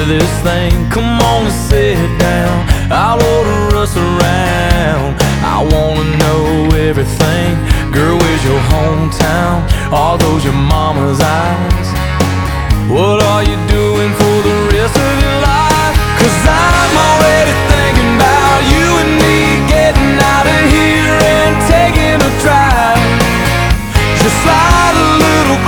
this thing. Come on and sit down, I'll order us around. I wanna know everything. Girl, where's your hometown? Are those your mama's eyes? What are you doing for the rest of your life? 'Cause